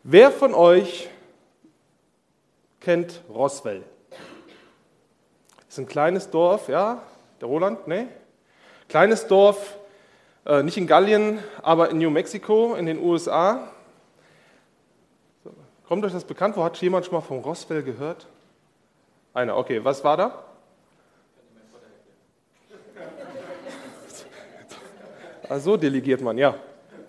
Wer von euch kennt Roswell? Das ist ein kleines Dorf, ja? Der Roland? Ne? Kleines Dorf, nicht in Gallien, aber in New Mexico, in den USA. Kommt euch das bekannt vor? Hat jemand schon mal von Roswell gehört? Einer, okay. Was war da? So delegiert man, ja.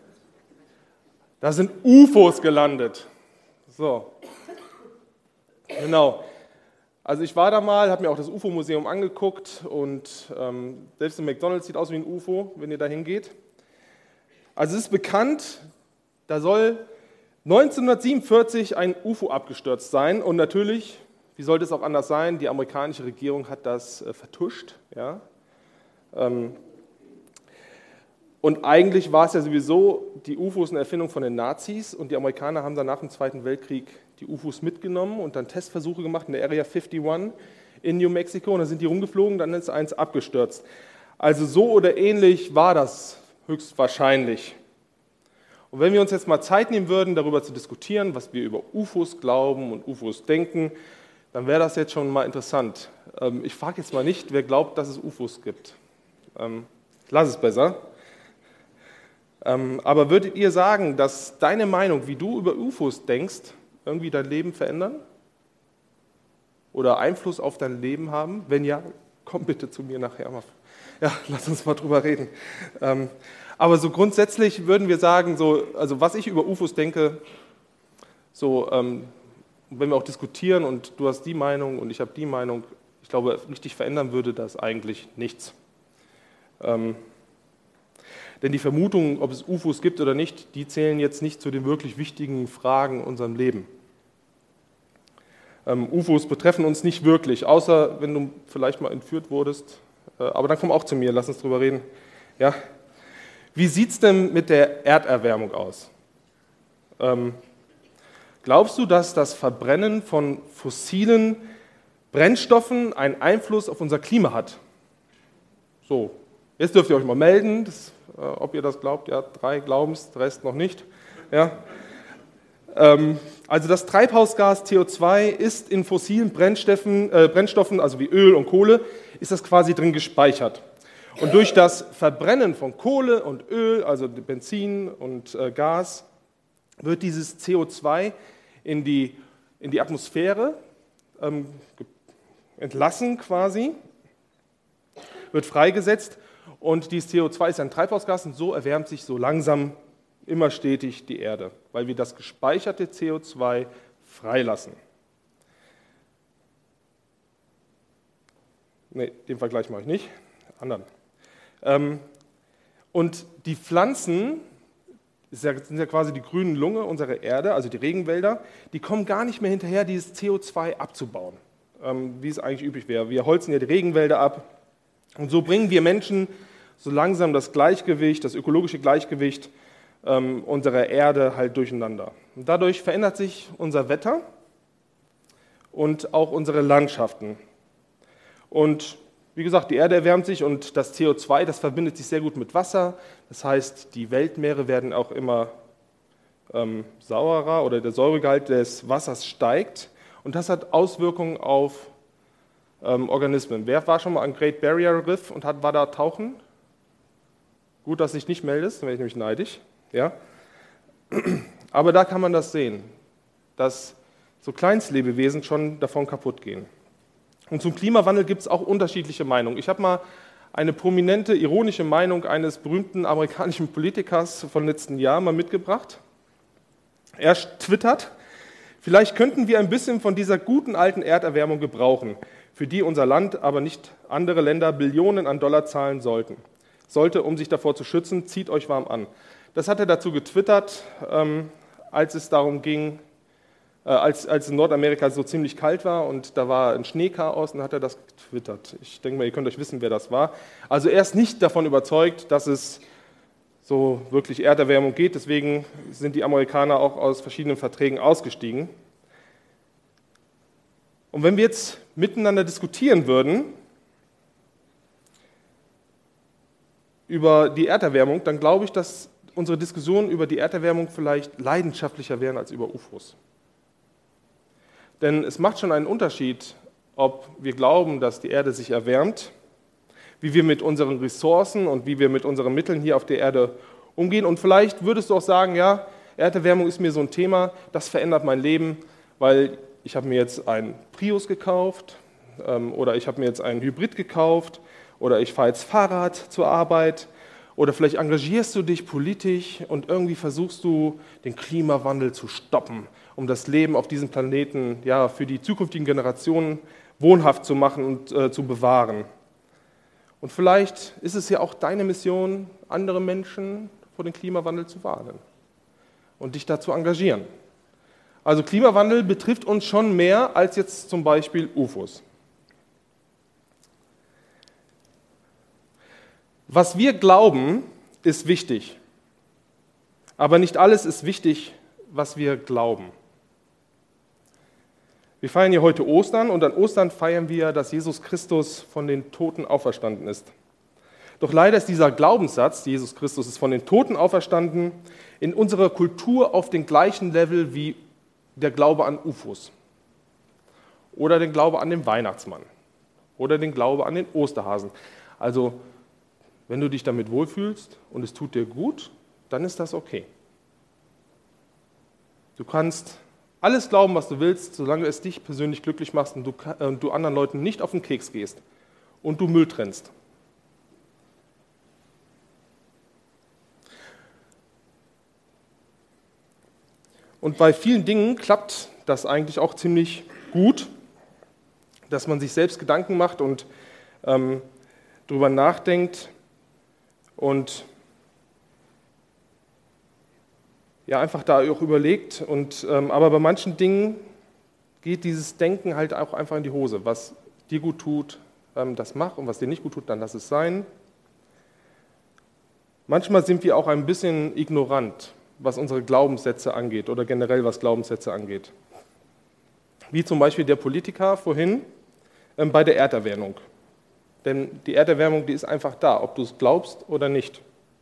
Da sind UFOs gelandet. So. Genau. Also ich war da mal, habe mir auch das UFO-Museum angeguckt und selbst ein McDonald's sieht aus wie ein UFO, wenn ihr da hingeht. Also es ist bekannt, da soll 1947 ein UFO abgestürzt sein und natürlich, wie sollte es auch anders sein, die amerikanische Regierung hat das vertuscht. Ja. Und eigentlich war es ja sowieso, die UFOs eine Erfindung von den Nazis und die Amerikaner haben dann nach dem Zweiten Weltkrieg die UFOs mitgenommen und dann Testversuche gemacht in der Area 51 in New Mexico und dann sind die rumgeflogen, dann ist eins abgestürzt. Also so oder ähnlich war das höchstwahrscheinlich. Und wenn wir uns jetzt mal Zeit nehmen würden, darüber zu diskutieren, was wir über UFOs glauben und UFOs denken, dann wäre das jetzt schon mal interessant. Ich frage jetzt mal nicht, wer glaubt, dass es UFOs gibt. Lass es besser. Aber würdet ihr sagen, dass deine Meinung, wie du über UFOs denkst, irgendwie dein Leben verändern? Oder Einfluss auf dein Leben haben? Wenn ja, komm bitte zu mir nachher mal. Ja, lass uns mal drüber reden. Aber so grundsätzlich würden wir sagen, also was ich über UFOs denke, wenn wir auch diskutieren und du hast die Meinung und ich habe die Meinung, ich glaube, richtig verändern würde das eigentlich nichts. Denn die Vermutungen, ob es UFOs gibt oder nicht, die zählen jetzt nicht zu den wirklich wichtigen Fragen in unserem Leben. UFOs betreffen uns nicht wirklich, außer wenn du vielleicht mal entführt wurdest. Aber dann komm auch zu mir, lass uns drüber reden. Ja. Wie sieht es denn mit der Erderwärmung aus? Glaubst du, dass das Verbrennen von fossilen Brennstoffen einen Einfluss auf unser Klima hat? So, jetzt dürft ihr euch mal melden, ob ihr das glaubt. Ja, 3 glauben es, der Rest noch nicht. Ja. Also das Treibhausgas CO2 ist in fossilen Brennstoffen, also wie Öl und Kohle, ist das quasi drin gespeichert. Und durch das Verbrennen von Kohle und Öl, also Benzin und Gas, wird dieses CO2 in die Atmosphäre entlassen quasi, wird freigesetzt. Und dieses CO2 ist ein Treibhausgas und so erwärmt sich so langsam immer stetig die Erde, weil wir das gespeicherte CO2 freilassen. Ne, den Vergleich mache ich nicht, anderen. Und die Pflanzen sind ja quasi die grünen Lunge unserer Erde, also die Regenwälder, die kommen gar nicht mehr hinterher, dieses CO2 abzubauen, wie es eigentlich üblich wäre. Wir holzen ja die Regenwälder ab und so bringen wir Menschen so langsam das Gleichgewicht, das ökologische Gleichgewicht unserer Erde halt durcheinander. Und dadurch verändert sich unser Wetter und auch unsere Landschaften. Und wie gesagt, die Erde erwärmt sich und das CO2, das verbindet sich sehr gut mit Wasser. Das heißt, die Weltmeere werden auch immer saurer oder der Säuregehalt des Wassers steigt. Und das hat Auswirkungen auf Organismen. Wer war schon mal am Great Barrier Reef und war da tauchen? Gut, dass du dich nicht meldest, dann wäre ich nämlich neidisch. Ja? Aber da kann man das sehen, dass so Kleinstlebewesen schon davon kaputt gehen. Und zum Klimawandel gibt es auch unterschiedliche Meinungen. Ich habe mal eine prominente, ironische Meinung eines berühmten amerikanischen Politikers von letzten Jahr mal mitgebracht. Er twittert: Vielleicht könnten wir ein bisschen von dieser guten alten Erderwärmung gebrauchen, für die unser Land, aber nicht andere Länder Billionen an Dollar zahlen sollte, um sich davor zu schützen, zieht euch warm an. Das hat er dazu getwittert, als es darum ging, als in Nordamerika so ziemlich kalt war und da war ein Schneechaos, und dann hat er das getwittert. Ich denke mal, ihr könnt euch wissen, wer das war. Also er ist nicht davon überzeugt, dass es so wirklich Erderwärmung geht, deswegen sind die Amerikaner auch aus verschiedenen Verträgen ausgestiegen. Und wenn wir jetzt miteinander diskutieren würden über die Erderwärmung, dann glaube ich, dass unsere Diskussion über die Erderwärmung vielleicht leidenschaftlicher wären als über UFOs. Denn es macht schon einen Unterschied, ob wir glauben, dass die Erde sich erwärmt, wie wir mit unseren Ressourcen und wie wir mit unseren Mitteln hier auf der Erde umgehen. Und vielleicht würdest du auch sagen, ja, Erderwärmung ist mir so ein Thema, das verändert mein Leben, weil ich habe mir jetzt einen Prius gekauft oder ich habe mir jetzt einen Hybrid gekauft oder ich fahre jetzt Fahrrad zur Arbeit oder vielleicht engagierst du dich politisch und irgendwie versuchst du, den Klimawandel zu stoppen, um das Leben auf diesem Planeten ja, für die zukünftigen Generationen wohnhaft zu machen und zu bewahren. Und vielleicht ist es ja auch deine Mission, andere Menschen vor dem Klimawandel zu warnen und dich dazu engagieren. Also Klimawandel betrifft uns schon mehr als jetzt zum Beispiel UFOs. Was wir glauben, ist wichtig. Aber nicht alles ist wichtig, was wir glauben. Wir feiern ja heute Ostern und an Ostern feiern wir, dass Jesus Christus von den Toten auferstanden ist. Doch leider ist dieser Glaubenssatz, Jesus Christus ist von den Toten auferstanden, in unserer Kultur auf dem gleichen Level wie der Glaube an UFOs oder den Glaube an den Weihnachtsmann oder den Glaube an den Osterhasen. Also, wenn du dich damit wohlfühlst und es tut dir gut, dann ist das okay. Du kannst alles glauben, was du willst, solange es dich persönlich glücklich macht und du anderen Leuten nicht auf den Keks gehst und du Müll trennst. Und bei vielen Dingen klappt das eigentlich auch ziemlich gut, dass man sich selbst Gedanken macht und darüber nachdenkt und ja, einfach da auch überlegt. Aber bei manchen Dingen geht dieses Denken halt auch einfach in die Hose. Was dir gut tut, das mach, und was dir nicht gut tut, dann lass es sein. Manchmal sind wir auch ein bisschen ignorant, was unsere Glaubenssätze angeht oder generell was Glaubenssätze angeht. Wie zum Beispiel der Politiker vorhin bei der Erderwärmung. Denn die Erderwärmung, die ist einfach da, ob du es glaubst oder nicht.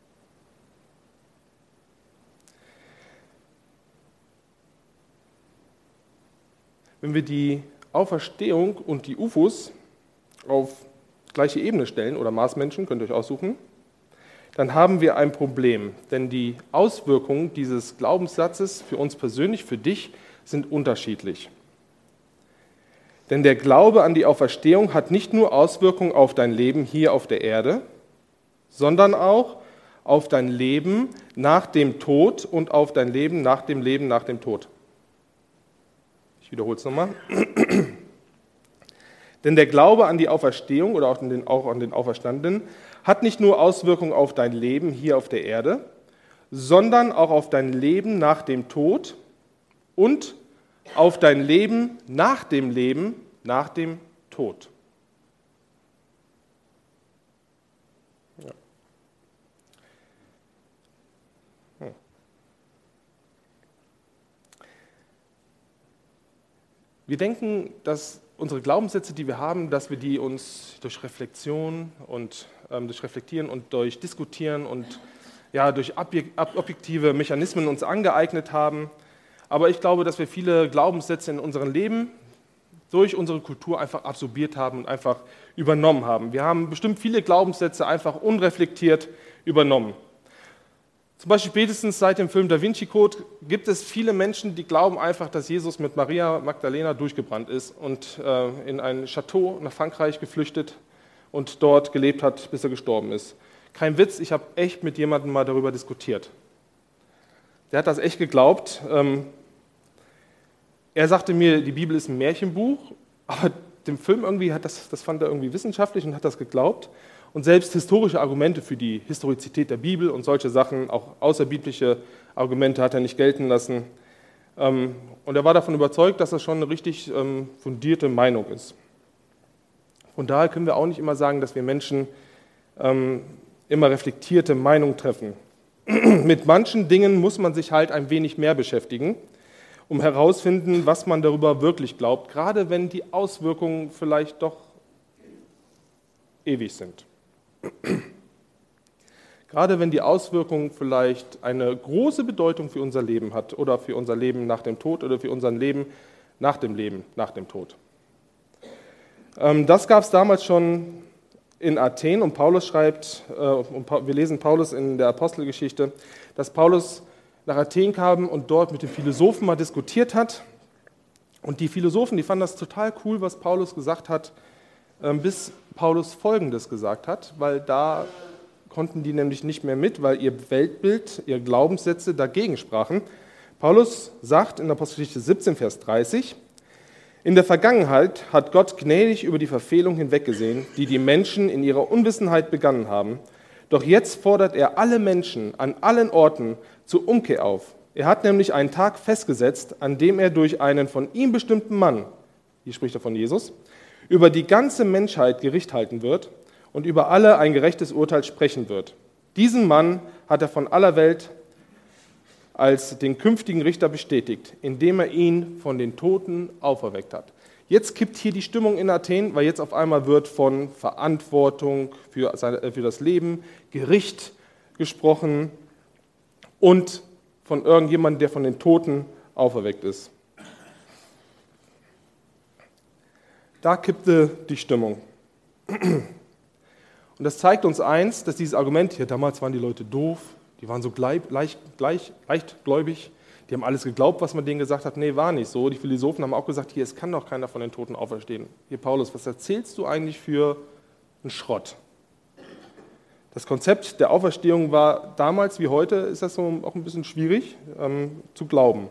Wenn wir die Auferstehung und die UFOs auf gleiche Ebene stellen, oder Marsmenschen, könnt ihr euch aussuchen, dann haben wir ein Problem. Denn die Auswirkungen dieses Glaubenssatzes für uns persönlich, für dich, sind unterschiedlich. Denn der Glaube an die Auferstehung hat nicht nur Auswirkungen auf dein Leben hier auf der Erde, sondern auch auf dein Leben nach dem Tod und auf dein Leben nach dem Tod. Ich wiederhole es nochmal. Denn der Glaube an die Auferstehung oder auch an den Auferstandenen hat nicht nur Auswirkungen auf dein Leben hier auf der Erde, sondern auch auf dein Leben nach dem Tod und auf dein Leben nach dem Tod. Ja. Wir denken, dass unsere Glaubenssätze, die wir haben, dass wir die uns durch Reflexion und durch Reflektieren und durch Diskutieren und ja, durch objektive Mechanismen uns angeeignet haben. Aber ich glaube, dass wir viele Glaubenssätze in unserem Leben durch unsere Kultur einfach absorbiert haben und einfach übernommen haben. Wir haben bestimmt viele Glaubenssätze einfach unreflektiert übernommen. Zum Beispiel spätestens seit dem Film Da Vinci Code gibt es viele Menschen, die glauben einfach, dass Jesus mit Maria Magdalena durchgebrannt ist und in ein Chateau nach Frankreich geflüchtet und dort gelebt hat, bis er gestorben ist. Kein Witz, ich habe echt mit jemandem mal darüber diskutiert. Der hat das echt geglaubt. Er sagte mir, die Bibel ist ein Märchenbuch, aber dem Film irgendwie das fand er irgendwie wissenschaftlich und hat das geglaubt. Und selbst historische Argumente für die Historizität der Bibel und solche Sachen, auch außerbiblische Argumente, hat er nicht gelten lassen. Und er war davon überzeugt, dass das schon eine richtig fundierte Meinung ist. Von daher können wir auch nicht immer sagen, dass wir Menschen immer reflektierte Meinungen treffen. Mit manchen Dingen muss man sich halt ein wenig mehr beschäftigen, um herauszufinden, was man darüber wirklich glaubt, gerade wenn die Auswirkungen vielleicht doch ewig sind. Gerade wenn die Auswirkung vielleicht eine große Bedeutung für unser Leben hat oder für unser Leben nach dem Tod oder für unser Leben nach dem Tod. Das gab es damals schon in Athen und Paulus schreibt, wir lesen Paulus in der Apostelgeschichte, dass Paulus nach Athen kam und dort mit den Philosophen mal diskutiert hat. Und die Philosophen, die fanden das total cool, was Paulus gesagt hat, bis Paulus Folgendes gesagt hat, weil da konnten die nämlich nicht mehr mit, weil ihr Weltbild, ihre Glaubenssätze dagegen sprachen. Paulus sagt in Apostelgeschichte 17, Vers 30, in der Vergangenheit hat Gott gnädig über die Verfehlung hinweggesehen, die die Menschen in ihrer Unwissenheit begangen haben. Doch jetzt fordert er alle Menschen an allen Orten zur Umkehr auf. Er hat nämlich einen Tag festgesetzt, an dem er durch einen von ihm bestimmten Mann, hier spricht er von Jesus, über die ganze Menschheit Gericht halten wird und über alle ein gerechtes Urteil sprechen wird. Diesen Mann hat er von aller Welt als den künftigen Richter bestätigt, indem er ihn von den Toten auferweckt hat. Jetzt kippt hier die Stimmung in Athen, weil jetzt auf einmal wird von Verantwortung für das Leben, Gericht gesprochen und von irgendjemandem, der von den Toten auferweckt ist. Da kippte die Stimmung. Und das zeigt uns eins, dass dieses Argument, ja, damals waren die Leute doof, die waren so leichtgläubig, die haben alles geglaubt, was man denen gesagt hat. Nee, war nicht so. Die Philosophen haben auch gesagt, hier, es kann doch keiner von den Toten auferstehen. Hier, Paulus, was erzählst du eigentlich für einen Schrott? Das Konzept der Auferstehung war damals wie heute, ist das so auch ein bisschen schwierig zu glauben.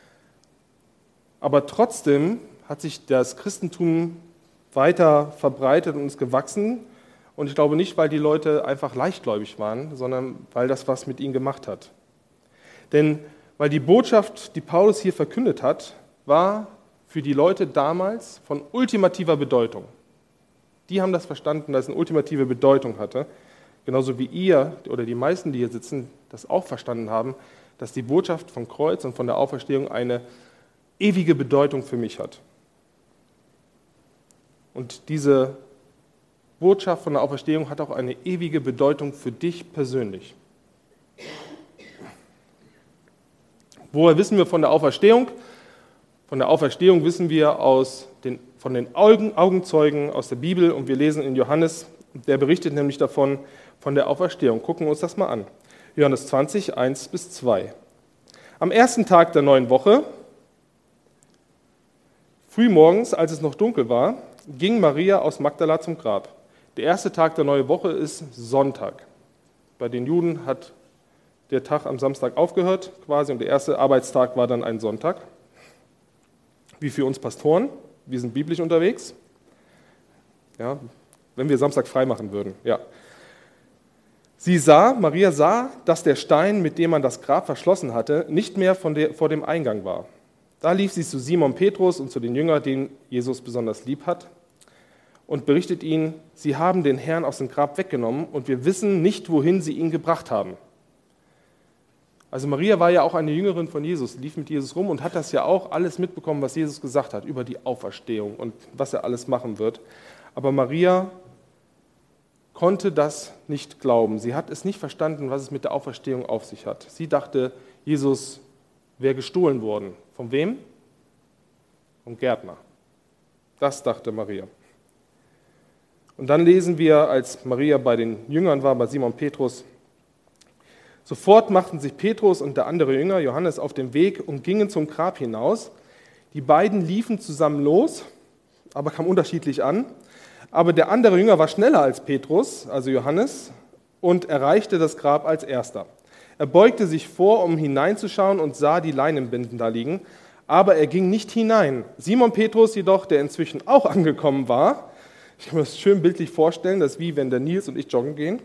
Aber trotzdem hat sich das Christentum weiter verbreitet und ist gewachsen. Und ich glaube nicht, weil die Leute einfach leichtgläubig waren, sondern weil das was mit ihnen gemacht hat. Denn weil die Botschaft, die Paulus hier verkündet hat, war für die Leute damals von ultimativer Bedeutung. Die haben das verstanden, dass es eine ultimative Bedeutung hatte. Genauso wie ihr oder die meisten, die hier sitzen, das auch verstanden haben, dass die Botschaft vom Kreuz und von der Auferstehung eine ewige Bedeutung für mich hat. Und diese Botschaft von der Auferstehung hat auch eine ewige Bedeutung für dich persönlich. Woher wissen wir von der Auferstehung? Von der Auferstehung wissen wir von den Augenzeugen aus der Bibel und wir lesen in Johannes, der berichtet nämlich davon, von der Auferstehung. Gucken wir uns das mal an. Johannes 20, 1-2. Am ersten Tag der neuen Woche, frühmorgens, als es noch dunkel war, ging Maria aus Magdala zum Grab. Der erste Tag der neuen Woche ist Sonntag. Bei den Juden hat der Tag am Samstag aufgehört quasi und der erste Arbeitstag war dann ein Sonntag. Wie für uns Pastoren, wir sind biblisch unterwegs. Ja, wenn wir Samstag frei machen würden. Ja. Maria sah, dass der Stein, mit dem man das Grab verschlossen hatte, nicht mehr vor dem Eingang war. Da lief sie zu Simon Petrus und zu den Jüngern, den Jesus besonders lieb hat, und berichtet ihnen, sie haben den Herrn aus dem Grab weggenommen und wir wissen nicht, wohin sie ihn gebracht haben. Also Maria war ja auch eine Jüngerin von Jesus, lief mit Jesus rum und hat das ja auch alles mitbekommen, was Jesus gesagt hat über die Auferstehung und was er alles machen wird. Aber Maria konnte das nicht glauben. Sie hat es nicht verstanden, was es mit der Auferstehung auf sich hat. Sie dachte, Jesus wäre gestohlen worden. Von wem? Vom Gärtner. Das dachte Maria. Und dann lesen wir, als Maria bei den Jüngern war, bei Simon Petrus, sofort machten sich Petrus und der andere Jünger, Johannes, auf den Weg und gingen zum Grab hinaus. Die beiden liefen zusammen los, aber kamen unterschiedlich an. Aber der andere Jünger war schneller als Petrus, also Johannes, und erreichte das Grab als erster. Er beugte sich vor, um hineinzuschauen und sah die Leinenbinden da liegen, aber er ging nicht hinein. Simon Petrus jedoch, der inzwischen auch angekommen war, ich kann mir das schön bildlich vorstellen, das ist wie wenn der Nils und ich joggen gehen.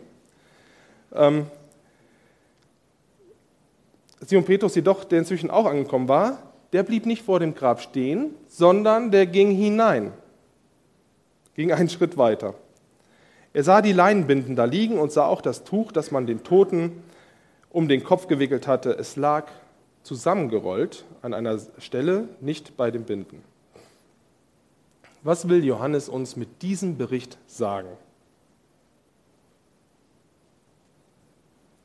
Simon Petrus jedoch, der inzwischen auch angekommen war, der blieb nicht vor dem Grab stehen, sondern der ging hinein, ging einen Schritt weiter. Er sah die Leinenbinden da liegen und sah auch das Tuch, das man den Toten um den Kopf gewickelt hatte. Es lag zusammengerollt an einer Stelle, nicht bei den Binden. Was will Johannes uns mit diesem Bericht sagen?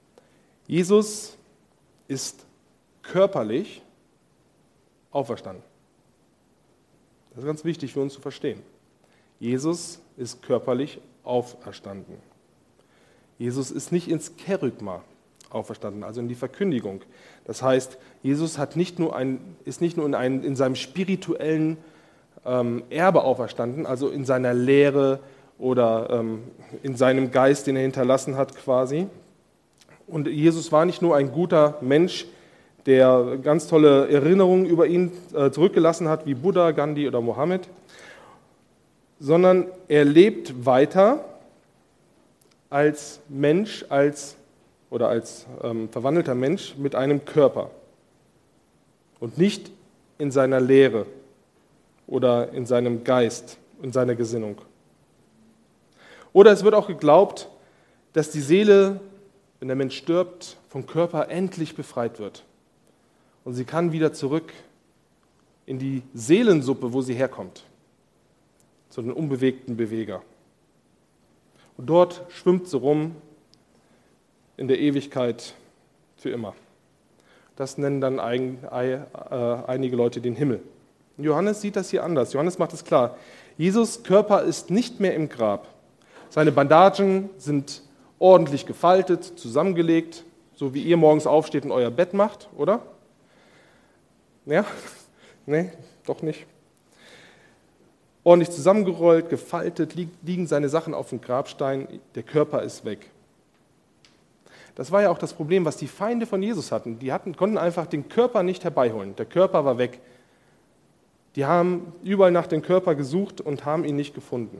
Jesus ist körperlich auferstanden. Das ist ganz wichtig für uns zu verstehen. Jesus ist körperlich auferstanden. Jesus ist nicht ins Kerygma auferstanden, also in die Verkündigung. Das heißt, Jesus ist nicht nur in seinem spirituellen Erbe auferstanden, also in seiner Lehre oder in seinem Geist, den er hinterlassen hat quasi. Und Jesus war nicht nur ein guter Mensch, der ganz tolle Erinnerungen über ihn zurückgelassen hat, wie Buddha, Gandhi oder Mohammed, sondern er lebt weiter als Mensch, als verwandelter Mensch mit einem Körper und nicht in seiner Lehre oder in seinem Geist, in seiner Gesinnung. Oder es wird auch geglaubt, dass die Seele, wenn der Mensch stirbt, vom Körper endlich befreit wird. Und sie kann wieder zurück in die Seelensuppe, wo sie herkommt, zu den unbewegten Beweger. Und dort schwimmt sie rum in der Ewigkeit für immer. Das nennen dann einige Leute den Himmel. Johannes sieht das hier anders. Johannes macht es klar. Jesus' Körper ist nicht mehr im Grab. Seine Bandagen sind ordentlich gefaltet, zusammengelegt, so wie ihr morgens aufsteht und euer Bett macht, oder? Ja? Nee, doch nicht. Ordentlich zusammengerollt, gefaltet, liegen seine Sachen auf dem Grabstein, der Körper ist weg. Das war ja auch das Problem, was die Feinde von Jesus hatten. Die konnten einfach den Körper nicht herbeiholen. Der Körper war weg. Die haben überall nach dem Körper gesucht und haben ihn nicht gefunden.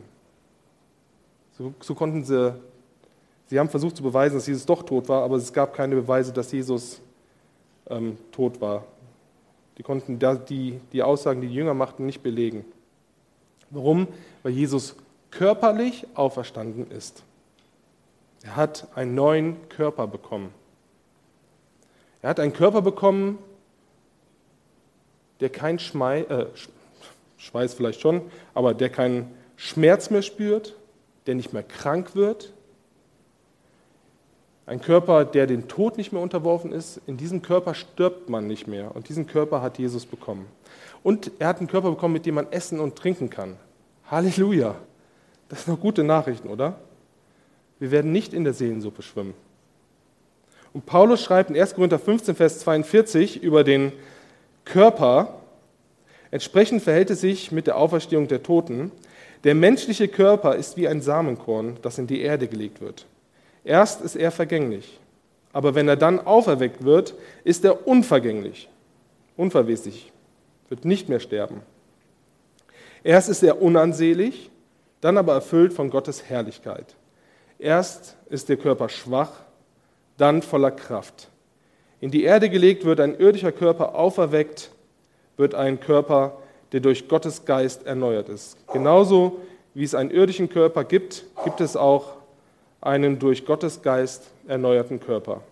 So konnten sie haben versucht zu beweisen, dass Jesus doch tot war, aber es gab keine Beweise, dass Jesus tot war. Die konnten die Aussagen, die die Jünger machten, nicht belegen. Warum? Weil Jesus körperlich auferstanden ist. Er hat einen neuen Körper bekommen. Er hat einen Körper bekommen, der kein Schweiß vielleicht schon, aber der keinen Schmerz mehr spürt, der nicht mehr krank wird. Ein Körper, der dem Tod nicht mehr unterworfen ist. In diesem Körper stirbt man nicht mehr. Und diesen Körper hat Jesus bekommen. Und er hat einen Körper bekommen, mit dem man essen und trinken kann. Halleluja! Das sind doch gute Nachrichten, oder? Wir werden nicht in der Seelensuppe schwimmen. Und Paulus schreibt in 1. Korinther 15, Vers 42 über den Körper, entsprechend verhält es sich mit der Auferstehung der Toten. Der menschliche Körper ist wie ein Samenkorn, das in die Erde gelegt wird. Erst ist er vergänglich, aber wenn er dann auferweckt wird, ist er unvergänglich, unverweslich, wird nicht mehr sterben. Erst ist er unansehlich, dann aber erfüllt von Gottes Herrlichkeit. Erst ist der Körper schwach, dann voller Kraft. In die Erde gelegt wird ein irdischer Körper, auferweckt wird ein Körper, der durch Gottes Geist erneuert ist. Genauso wie es einen irdischen Körper gibt, gibt es auch einen durch Gottes Geist erneuerten Körper.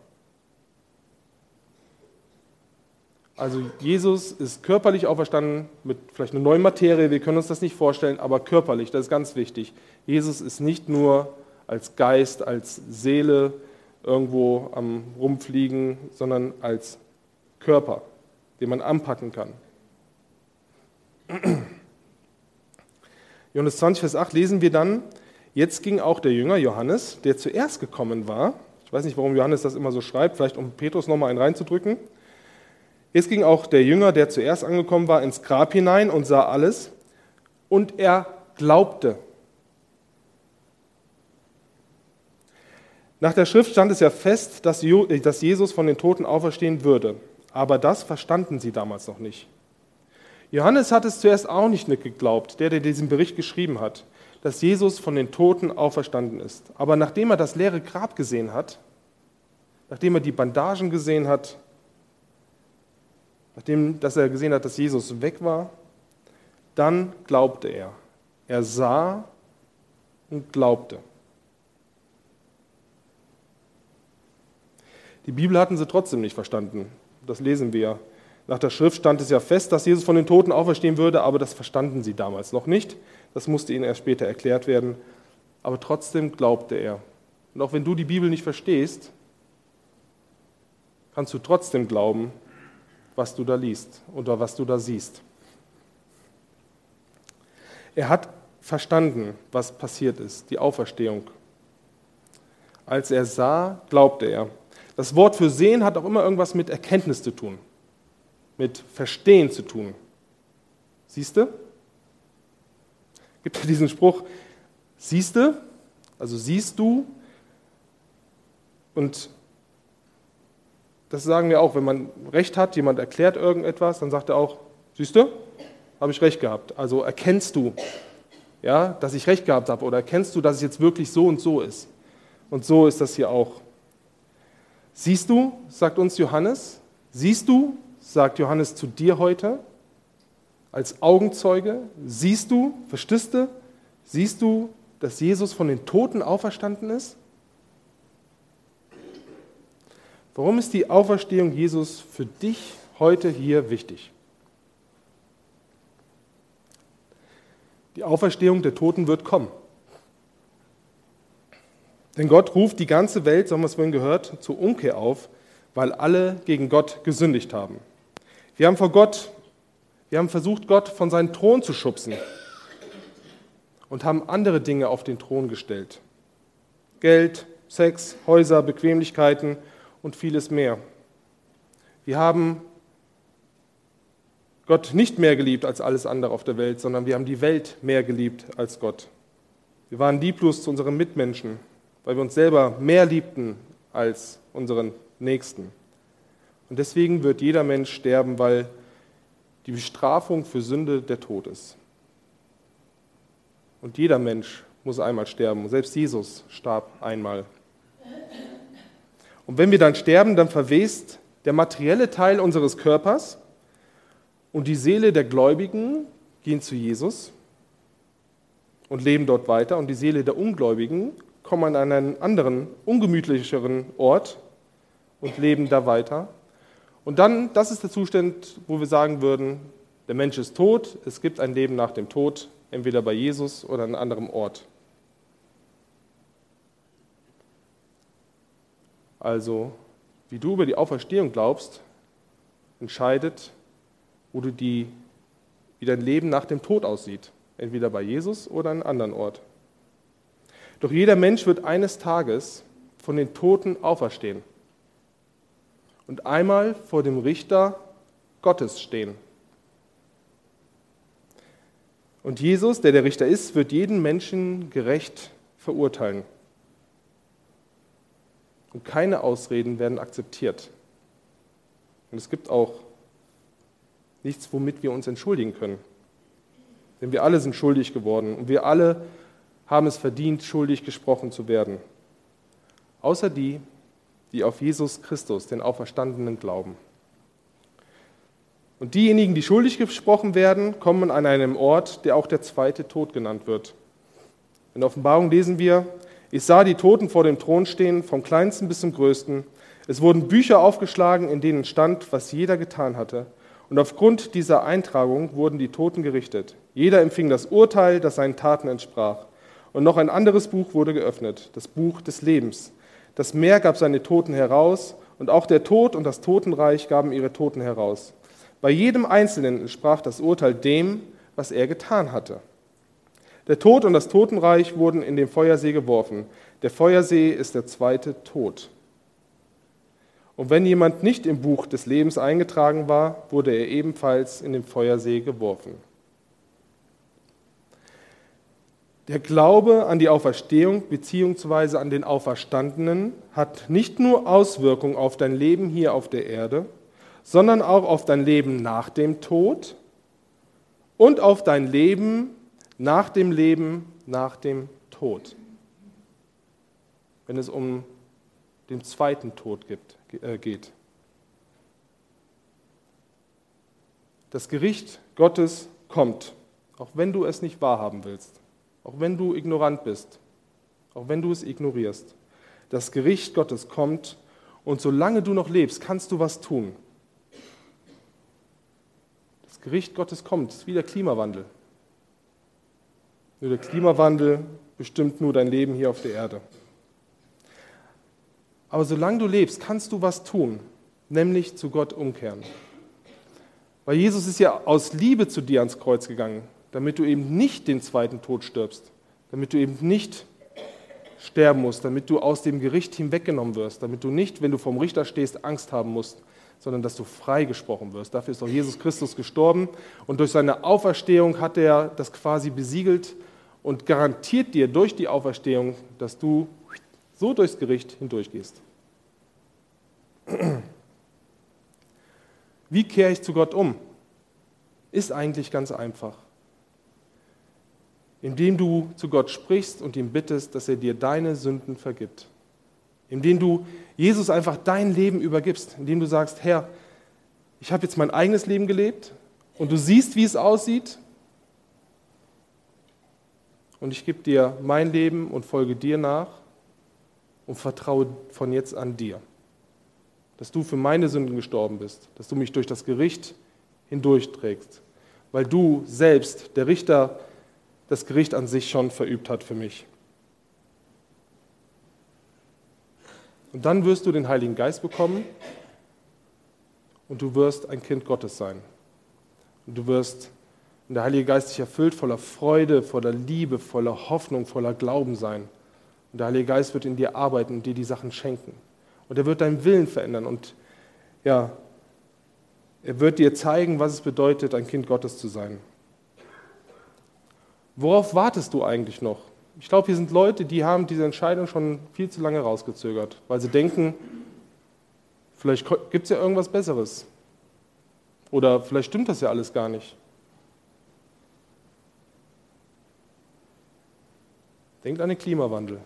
Also Jesus ist körperlich auferstanden mit vielleicht einer neuen Materie, wir können uns das nicht vorstellen, aber körperlich, das ist ganz wichtig. Jesus ist nicht nur als Geist, als Seele irgendwo am Rumfliegen, sondern als Körper, den man anpacken kann. Johannes 20, Vers 8 lesen wir dann, jetzt ging auch der Jünger Johannes, der zuerst gekommen war, ich weiß nicht, warum Johannes das immer so schreibt, vielleicht um Petrus nochmal einen reinzudrücken, jetzt ging auch der Jünger, der zuerst angekommen war, ins Grab hinein und sah alles und er glaubte. Nach der Schrift stand es ja fest, dass Jesus von den Toten auferstehen würde, aber das verstanden sie damals noch nicht. Johannes hat es zuerst auch nicht geglaubt, der diesen Bericht geschrieben hat, dass Jesus von den Toten auferstanden ist. Aber nachdem er das leere Grab gesehen hat, nachdem er die Bandagen gesehen hat, dass er gesehen hat, dass Jesus weg war, dann glaubte er. Er sah und glaubte. Die Bibel hatten sie trotzdem nicht verstanden. Das lesen wir. Nach der Schrift stand es ja fest, dass Jesus von den Toten auferstehen würde, aber das verstanden sie damals noch nicht. Das musste ihnen erst später erklärt werden. Aber trotzdem glaubte er. Und auch wenn du die Bibel nicht verstehst, kannst du trotzdem glauben, was du da liest oder was du da siehst. Er hat verstanden, was passiert ist, die Auferstehung. Als er sah, glaubte er. Das Wort für sehen hat auch immer irgendwas mit Erkenntnis zu tun, mit Verstehen zu tun. Siehst du? Gibt ja diesen Spruch, siehst du, also siehst du, und das sagen wir auch, wenn man Recht hat, jemand erklärt irgendetwas, dann sagt er auch, siehst du, habe ich recht gehabt. Also erkennst du, ja, dass ich recht gehabt habe, oder erkennst du, dass es jetzt wirklich so und so ist. Und so ist das hier auch. Siehst du, sagt uns Johannes, siehst du, sagt Johannes zu dir heute, als Augenzeuge, siehst du, verstehst du, siehst du, dass Jesus von den Toten auferstanden ist? Warum ist die Auferstehung Jesus für dich heute hier wichtig? Die Auferstehung der Toten wird kommen. Denn Gott ruft die ganze Welt, so haben wir es vorhin gehört, zur Umkehr auf, weil alle gegen Gott gesündigt haben. Wir haben versucht, Gott von seinem Thron zu schubsen und haben andere Dinge auf den Thron gestellt. Geld, Sex, Häuser, Bequemlichkeiten und vieles mehr. Wir haben Gott nicht mehr geliebt als alles andere auf der Welt, sondern wir haben die Welt mehr geliebt als Gott. Wir waren lieblos zu unseren Mitmenschen, weil wir uns selber mehr liebten als unseren Nächsten. Und deswegen wird jeder Mensch sterben, weil die Bestrafung für Sünde der Tod ist. Und jeder Mensch muss einmal sterben. Selbst Jesus starb einmal. Und wenn wir dann sterben, dann verwest der materielle Teil unseres Körpers und die Seele der Gläubigen gehen zu Jesus und leben dort weiter. Und die Seele der Ungläubigen kommen an einen anderen, ungemütlicheren Ort und leben da weiter. Und dann, das ist der Zustand, wo wir sagen würden, der Mensch ist tot, es gibt ein Leben nach dem Tod, entweder bei Jesus oder an einem anderen Ort. Also, wie du über die Auferstehung glaubst, entscheidet, wie dein Leben nach dem Tod aussieht. Entweder bei Jesus oder an einem anderen Ort. Doch jeder Mensch wird eines Tages von den Toten auferstehen und einmal vor dem Richter Gottes stehen. Und Jesus, der Richter ist, wird jeden Menschen gerecht verurteilen. Und keine Ausreden werden akzeptiert. Und es gibt auch nichts, womit wir uns entschuldigen können. Denn wir alle sind schuldig geworden und wir alle haben es verdient, schuldig gesprochen zu werden. Außer die, die auf Jesus Christus, den Auferstandenen, glauben. Und diejenigen, die schuldig gesprochen werden, kommen an einem Ort, der auch der zweite Tod genannt wird. In der Offenbarung lesen wir, ich sah die Toten vor dem Thron stehen, vom kleinsten bis zum größten. Es wurden Bücher aufgeschlagen, in denen stand, was jeder getan hatte. Und aufgrund dieser Eintragung wurden die Toten gerichtet. Jeder empfing das Urteil, das seinen Taten entsprach. Und noch ein anderes Buch wurde geöffnet, das Buch des Lebens. Das Meer gab seine Toten heraus, und auch der Tod und das Totenreich gaben ihre Toten heraus. Bei jedem Einzelnen entsprach das Urteil dem, was er getan hatte. Der Tod und das Totenreich wurden in den Feuersee geworfen. Der Feuersee ist der zweite Tod. Und wenn jemand nicht im Buch des Lebens eingetragen war, wurde er ebenfalls in den Feuersee geworfen. Der Glaube an die Auferstehung bzw. an den Auferstandenen hat nicht nur Auswirkungen auf dein Leben hier auf der Erde, sondern auch auf dein Leben nach dem Tod und auf dein Leben nach dem Tod, wenn es um den zweiten Tod geht. Das Gericht Gottes kommt, auch wenn du es nicht wahrhaben willst. Auch wenn du ignorant bist, auch wenn du es ignorierst. Das Gericht Gottes kommt und solange du noch lebst, kannst du was tun. Das Gericht Gottes kommt, ist wie der Klimawandel. Nur der Klimawandel bestimmt nur dein Leben hier auf der Erde. Aber solange du lebst, kannst du was tun. nämlich zu Gott umkehren. Weil Jesus ist ja aus Liebe zu dir ans Kreuz gegangen, damit du eben nicht den zweiten Tod stirbst, damit du eben nicht sterben musst, damit du aus dem Gericht hinweggenommen wirst, damit du nicht, wenn du vorm Richter stehst, Angst haben musst, sondern dass du freigesprochen wirst. Dafür ist auch Jesus Christus gestorben und durch seine Auferstehung hat er das quasi besiegelt und garantiert dir durch die Auferstehung, dass du so durchs Gericht hindurchgehst. Wie kehre ich zu Gott um? Ist eigentlich ganz einfach. Indem du zu Gott sprichst und ihn bittest, dass er dir deine Sünden vergibt. Indem du Jesus einfach dein Leben übergibst. Indem du sagst, Herr, ich habe jetzt mein eigenes Leben gelebt und du siehst, wie es aussieht. Und ich gebe dir mein Leben und folge dir nach und vertraue von jetzt an dir. Dass du für meine Sünden gestorben bist, dass du mich durch das Gericht hindurchträgst, weil du selbst, der Richter, das Gericht an sich schon verübt hat für mich. Und dann wirst du den Heiligen Geist bekommen und du wirst ein Kind Gottes sein. Und der Heilige Geist dich erfüllt voller Freude, voller Liebe, voller Hoffnung, voller Glauben sein. Und der Heilige Geist wird in dir arbeiten und dir die Sachen schenken. Und er wird deinen Willen verändern und ja, er wird dir zeigen, was es bedeutet, ein Kind Gottes zu sein. Worauf wartest du eigentlich noch? Ich glaube, hier sind Leute, die haben diese Entscheidung schon viel zu lange rausgezögert, weil sie denken, vielleicht gibt es ja irgendwas Besseres. Oder vielleicht stimmt das ja alles gar nicht. Denkt an den Klimawandel.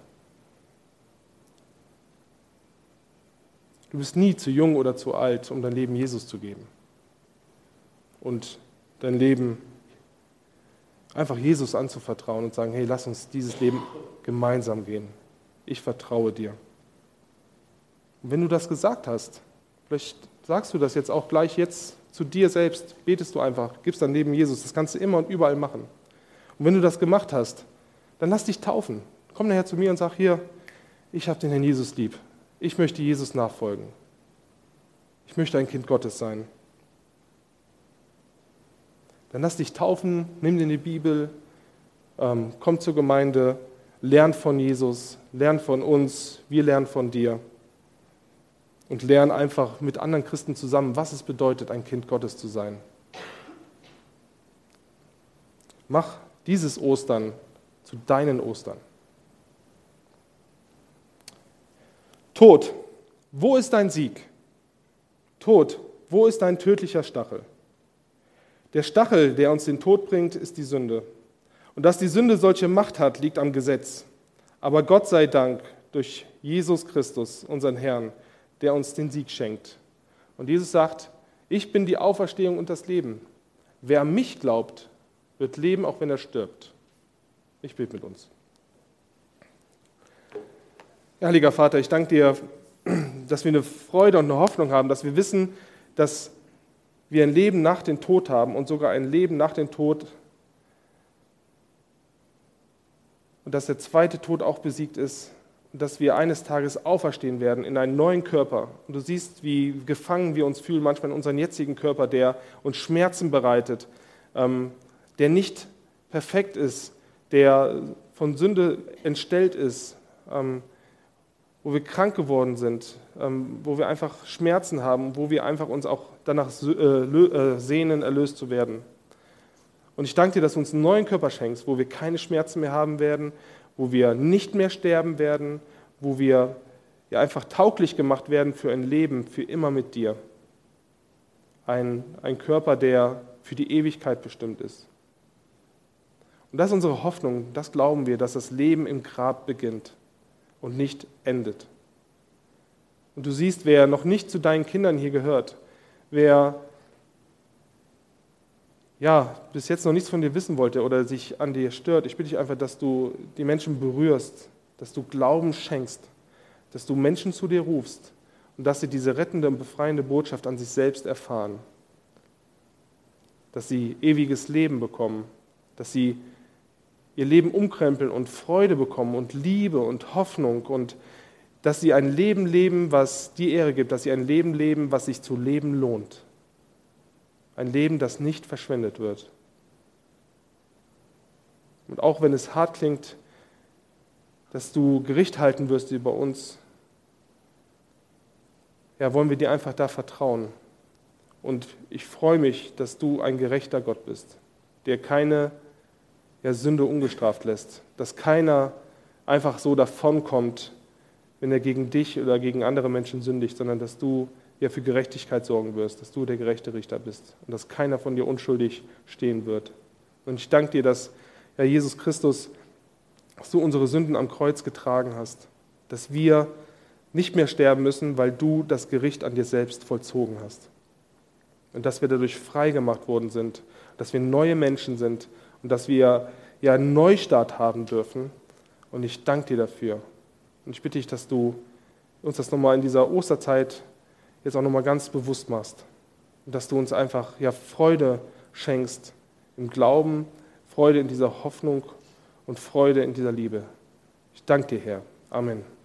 Du bist nie zu jung oder zu alt, um dein Leben Jesus zu geben. Und dein Leben einfach Jesus anzuvertrauen und sagen, hey, lass uns dieses Leben gemeinsam gehen. Ich vertraue dir. Und wenn du das gesagt hast, vielleicht sagst du das jetzt auch gleich jetzt zu dir selbst, betest du einfach, gibst dein Leben Jesus, das kannst du immer und überall machen. Und wenn du das gemacht hast, dann lass dich taufen. Komm nachher zu mir und sag, hier, ich habe den Herrn Jesus lieb. Ich möchte Jesus nachfolgen. Ich möchte ein Kind Gottes sein. Dann lass dich taufen, nimm dir die Bibel, komm zur Gemeinde, lern von Jesus, lern von uns, wir lernen von dir. Und lern einfach mit anderen Christen zusammen, was es bedeutet, ein Kind Gottes zu sein. Mach dieses Ostern zu deinen Ostern. Tod, wo ist dein Sieg? Tod, wo ist dein tödlicher Stachel? Der Stachel, der uns den Tod bringt, ist die Sünde. Und dass die Sünde solche Macht hat, liegt am Gesetz. Aber Gott sei Dank durch Jesus Christus, unseren Herrn, der uns den Sieg schenkt. Und Jesus sagt, ich bin die Auferstehung und das Leben. Wer an mich glaubt, wird leben, auch wenn er stirbt. Ich bete mit uns. Ja, Heiliger Vater, ich danke dir, dass wir eine Freude und eine Hoffnung haben, dass wir wissen, dass wir ein Leben nach dem Tod haben und sogar ein Leben nach dem Tod und dass der zweite Tod auch besiegt ist und dass wir eines Tages auferstehen werden in einen neuen Körper. Und du siehst, wie gefangen wir uns fühlen manchmal in unseren jetzigen Körper, der uns Schmerzen bereitet, der nicht perfekt ist, der von Sünde entstellt ist, wo wir krank geworden sind, wo wir einfach Schmerzen haben, wo wir einfach uns auch danach sehnen, erlöst zu werden. Und ich danke dir, dass du uns einen neuen Körper schenkst, wo wir keine Schmerzen mehr haben werden, wo wir nicht mehr sterben werden, wo wir ja einfach tauglich gemacht werden für ein Leben, für immer mit dir. Ein Körper, der für die Ewigkeit bestimmt ist. Und das ist unsere Hoffnung, das glauben wir, dass das Leben im Grab beginnt und nicht endet. Und du siehst, wer noch nicht zu deinen Kindern hier gehört, wer bis jetzt noch nichts von dir wissen wollte oder sich an dir stört, ich bitte dich einfach, dass du die Menschen berührst, dass du Glauben schenkst, dass du Menschen zu dir rufst und dass sie diese rettende und befreiende Botschaft an sich selbst erfahren, dass sie ewiges Leben bekommen, dass sie ihr Leben umkrempeln und Freude bekommen und Liebe und Hoffnung und dass sie ein Leben leben, was dir Ehre gibt, dass sie ein Leben leben, was sich zu leben lohnt. Ein Leben, das nicht verschwendet wird. Und auch wenn es hart klingt, dass du Gericht halten wirst über uns, ja, wollen wir dir einfach da vertrauen. Und ich freue mich, dass du ein gerechter Gott bist, der keine Sünde ungestraft lässt, dass keiner einfach so davonkommt, wenn er gegen dich oder gegen andere Menschen sündigt, sondern dass du ja für Gerechtigkeit sorgen wirst, dass du der gerechte Richter bist und dass keiner von dir unschuldig stehen wird. Und ich danke dir, dass Jesus Christus, dass du unsere Sünden am Kreuz getragen hast, dass wir nicht mehr sterben müssen, weil du das Gericht an dir selbst vollzogen hast. Und dass wir dadurch frei gemacht worden sind, dass wir neue Menschen sind und dass wir einen Neustart haben dürfen. Und ich danke dir dafür. Und ich bitte dich, dass du uns das nochmal in dieser Osterzeit jetzt auch nochmal ganz bewusst machst. Und dass du uns einfach Freude schenkst im Glauben, Freude in dieser Hoffnung und Freude in dieser Liebe. Ich danke dir, Herr. Amen.